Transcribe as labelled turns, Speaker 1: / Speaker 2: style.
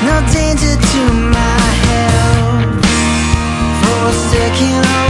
Speaker 1: no danger to my health. For a second